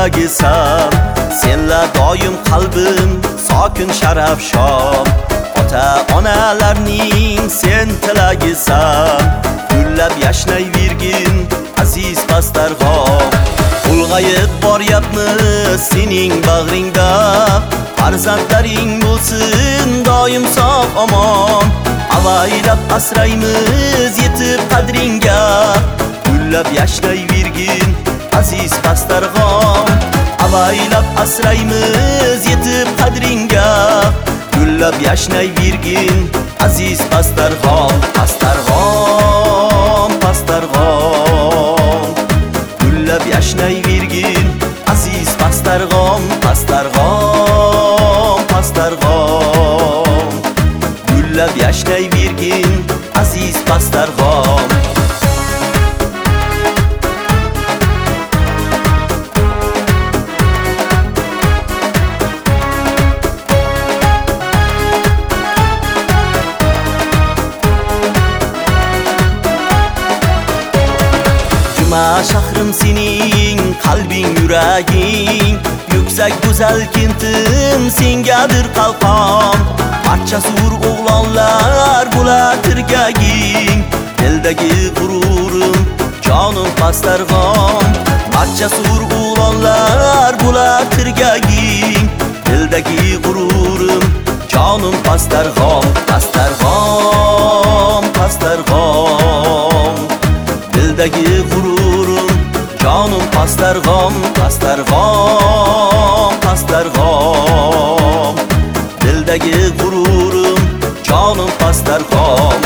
tilagisan, senlar doim qalbim sokin sharaf shon. Ota onalarning sen tilagisan, gullab yashnayvergin aziz Pastarg'om. Ulg'ayib boryapmiz sening bag'ringda, farzandlaring bo'lsin doim sog' omon. Avaylab asraymiz yetib qadringga, gullab yashnayvergin aziz Pastarg'om. Avaylab asraymiz yetib qadringga, gullab yashnayvergin aziz Pastarg'om. Pastarg'om, Pastarg'om, gullab yashnayvergin aziz Pastarg'om. Pastarg'om, Pastarg'om, gullab yashnayvergin aziz Pastarg'om. Shahrim sening qalbing yuraging, yuksak go'zal kentim sengadir qalqon. Barcha sur o'g'lonlar bo'lar tirgaging, dildagi g'ururim jonim Pastarg'om. Barcha sur o'g'lonlar bo'lar tirgaging, dildagi g'ururim jonim Pastarg'om. Pastarg'om, Pastarg'om, dildagi g'ururim jonim Pastarg'om. Pastarg'om, Pastarg'om, dildagi g'ururim jonim Pastarg'om.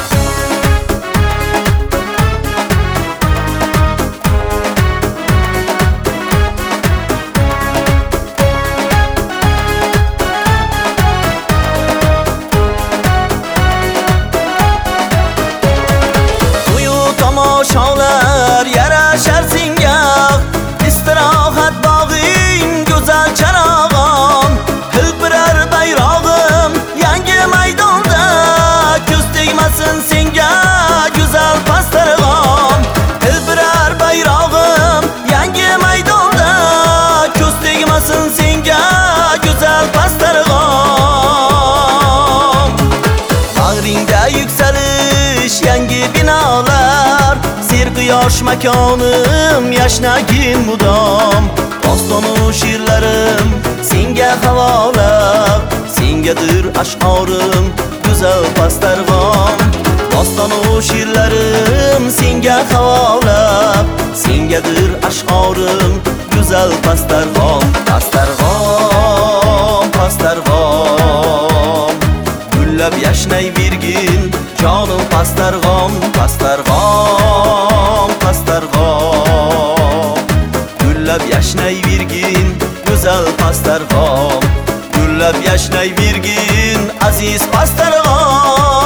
Tomoshalar yarashar senga, istirohat bog'ing go'zal charog'im. Hilpirar bayrog'im yangi maydonda, ko'z tegmasin senga go'zal Pastarg'om. Hilpirar bayrog'im yangi maydonda, ko'z tegmasin senga go'zal Pastarg'om. Bag'ringda yuksalish yangi binolar, quyosh makonim yashnagin mudom. Dostonu she'rlarim senga havola, sengadir ash'orim go'zal Pastarg'om. Dostonu she'rlarim senga havola, sengadir ash'orim go'zal Pastarg'om. Pastarg'om, Pastarg'om, gullab yashnayvergin jonim Pastarg'om. Pastarg'om, Pastarg'om, gullab yashnayvergin go'zal Pastarg'om. Gullab yashnayvergin aziz Pastarg'om.